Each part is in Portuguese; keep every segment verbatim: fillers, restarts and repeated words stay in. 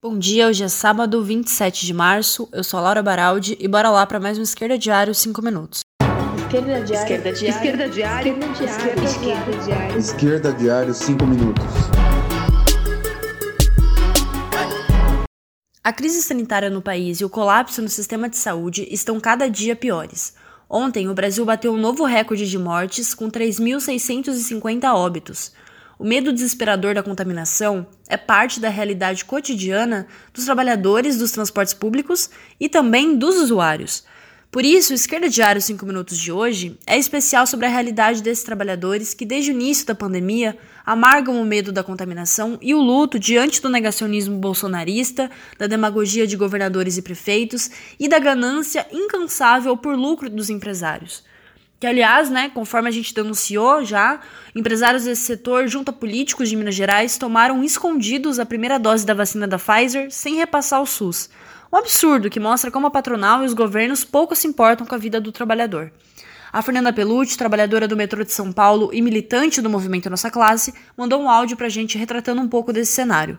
Bom dia, hoje é sábado, vinte e sete de março, eu sou a Laura Baraldi e bora lá para mais um Esquerda Diário cinco minutos. Esquerda Diário. Esquerda Diário. Esquerda Diário. Esquerda Diário. Esquerda Diário cinco minutos. A crise sanitária no país e o colapso no sistema de saúde estão cada dia piores. Ontem, o Brasil bateu um novo recorde de mortes com três mil seiscentos e cinquenta óbitos. O medo desesperador da contaminação é parte da realidade cotidiana dos trabalhadores dos transportes públicos e também dos usuários. Por isso, o Esquerda Diário cinco minutos de hoje é especial sobre a realidade desses trabalhadores que, desde o início da pandemia, amargam o medo da contaminação e o luto diante do negacionismo bolsonarista, da demagogia de governadores e prefeitos e da ganância incansável por lucro dos empresários. Que, aliás, né, conforme a gente denunciou já, empresários desse setor, junto a políticos de Minas Gerais, tomaram escondidos a primeira dose da vacina da Pfizer sem repassar o SUS. Um absurdo que mostra como a patronal e os governos pouco se importam com a vida do trabalhador. A Fernanda Pelucci, trabalhadora do metrô de São Paulo e militante do movimento Nossa Classe, mandou um áudio pra gente retratando um pouco desse cenário.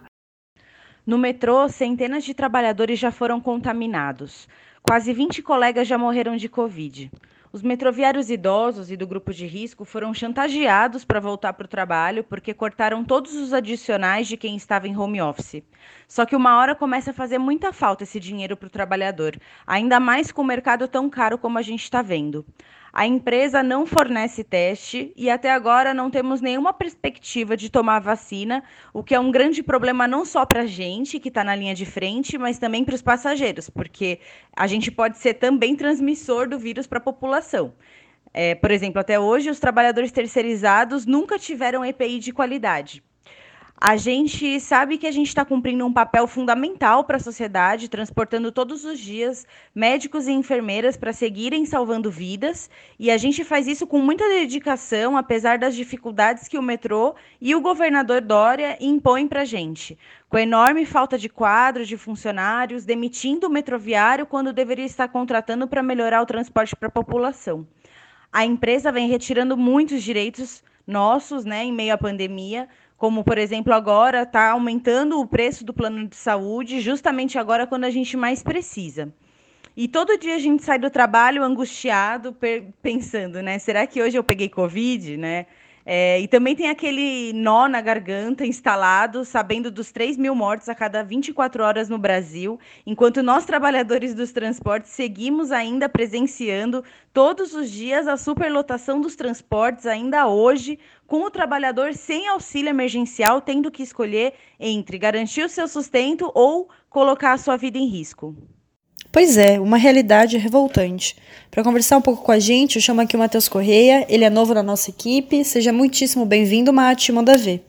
No metrô, centenas de trabalhadores já foram contaminados. Quase vinte colegas já morreram de Covid. Os metroviários idosos e do grupo de risco foram chantageados para voltar para o trabalho porque cortaram todos os adicionais de quem estava em home office. Só que uma hora começa a fazer muita falta esse dinheiro para o trabalhador, ainda mais com o mercado tão caro como a gente está vendo. A empresa não fornece teste e até agora não temos nenhuma perspectiva de tomar vacina, o que é um grande problema não só para a gente, que está na linha de frente, mas também para os passageiros, porque a gente pode ser também transmissor do vírus para a população. É, por exemplo, até hoje, os trabalhadores terceirizados nunca tiveram E P I de qualidade. A gente sabe que a gente está cumprindo um papel fundamental para a sociedade, transportando todos os dias médicos e enfermeiras para seguirem salvando vidas, e a gente faz isso com muita dedicação, apesar das dificuldades que o metrô e o governador Dória impõem para a gente, com enorme falta de quadros, de funcionários, demitindo o metroviário quando deveria estar contratando para melhorar o transporte para a população. A empresa vem retirando muitos direitos nossos, né, em meio à pandemia, como, por exemplo, agora está aumentando o preço do plano de saúde, justamente agora quando a gente mais precisa. E todo dia a gente sai do trabalho angustiado, pensando, né? Será que hoje eu peguei Covid, né? É, e também tem aquele nó na garganta instalado, sabendo dos três mil mortes a cada vinte e quatro horas no Brasil, enquanto nós, trabalhadores dos transportes, seguimos ainda presenciando todos os dias a superlotação dos transportes, ainda hoje, com o trabalhador sem auxílio emergencial, tendo que escolher entre garantir o seu sustento ou colocar a sua vida em risco. Pois é, uma realidade revoltante. Para conversar um pouco com a gente, eu chamo aqui o Matheus Correia, ele é novo na nossa equipe. Seja muitíssimo bem-vindo, Mate, manda ver.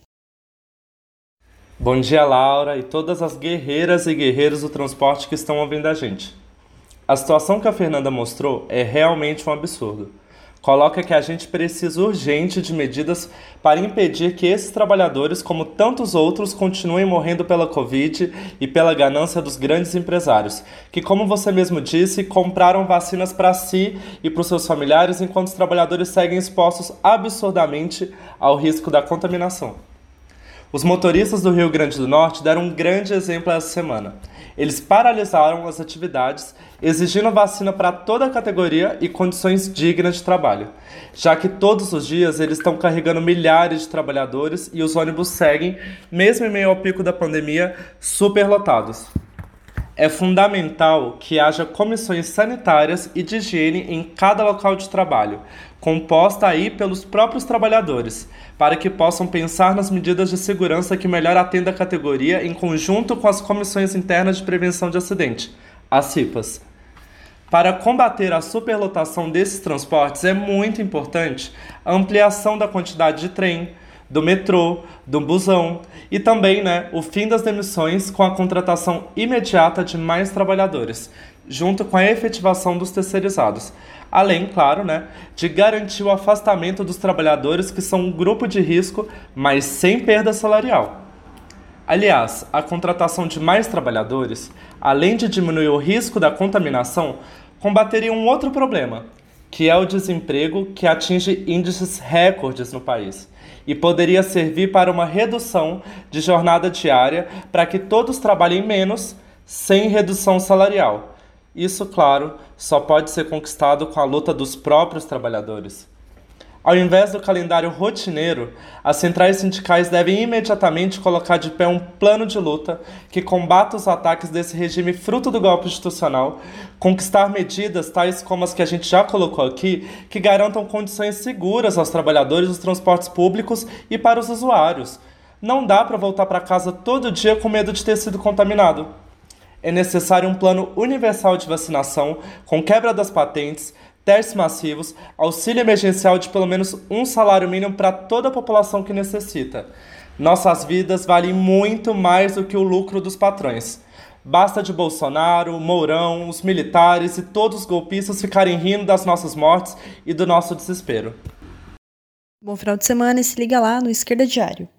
Bom dia, Laura, e todas as guerreiras e guerreiros do transporte que estão ouvindo a gente. A situação que a Fernanda mostrou é realmente um absurdo. Coloca que a gente precisa urgente de medidas para impedir que esses trabalhadores, como tantos outros, continuem morrendo pela Covid e pela ganância dos grandes empresários, que, como você mesmo disse, compraram vacinas para si e para os seus familiares, enquanto os trabalhadores seguem expostos absurdamente ao risco da contaminação. Os motoristas do Rio Grande do Norte deram um grande exemplo essa semana. Eles paralisaram as atividades, exigindo vacina para toda a categoria e condições dignas de trabalho, já que todos os dias eles estão carregando milhares de trabalhadores e os ônibus seguem, mesmo em meio ao pico da pandemia, superlotados. É fundamental que haja comissões sanitárias e de higiene em cada local de trabalho, composta aí pelos próprios trabalhadores, para que possam pensar nas medidas de segurança que melhor atendam a categoria em conjunto com as comissões internas de prevenção de acidente, as C I P As. Para combater a superlotação desses transportes é muito importante a ampliação da quantidade de trem, do metrô, do busão e também, né, o fim das demissões com a contratação imediata de mais trabalhadores, junto com a efetivação dos terceirizados. Além, claro, né, de garantir o afastamento dos trabalhadores que são um grupo de risco, mas sem perda salarial. Aliás, a contratação de mais trabalhadores, além de diminuir o risco da contaminação, combateria um outro problema, que é o desemprego, que atinge índices recordes no país e poderia servir para uma redução de jornada diária para que todos trabalhem menos, sem redução salarial. Isso, claro, só pode ser conquistado com a luta dos próprios trabalhadores. Ao invés do calendário rotineiro, as centrais sindicais devem imediatamente colocar de pé um plano de luta que combata os ataques desse regime fruto do golpe institucional, conquistar medidas tais como as que a gente já colocou aqui, que garantam condições seguras aos trabalhadores dos transportes públicos e para os usuários. Não dá para voltar para casa todo dia com medo de ter sido contaminado. É necessário um plano universal de vacinação, com quebra das patentes, testes massivos, auxílio emergencial de pelo menos um salário mínimo para toda a população que necessita. Nossas vidas valem muito mais do que o lucro dos patrões. Basta de Bolsonaro, Mourão, os militares e todos os golpistas ficarem rindo das nossas mortes e do nosso desespero. Bom final de semana e se liga lá no Esquerda Diário.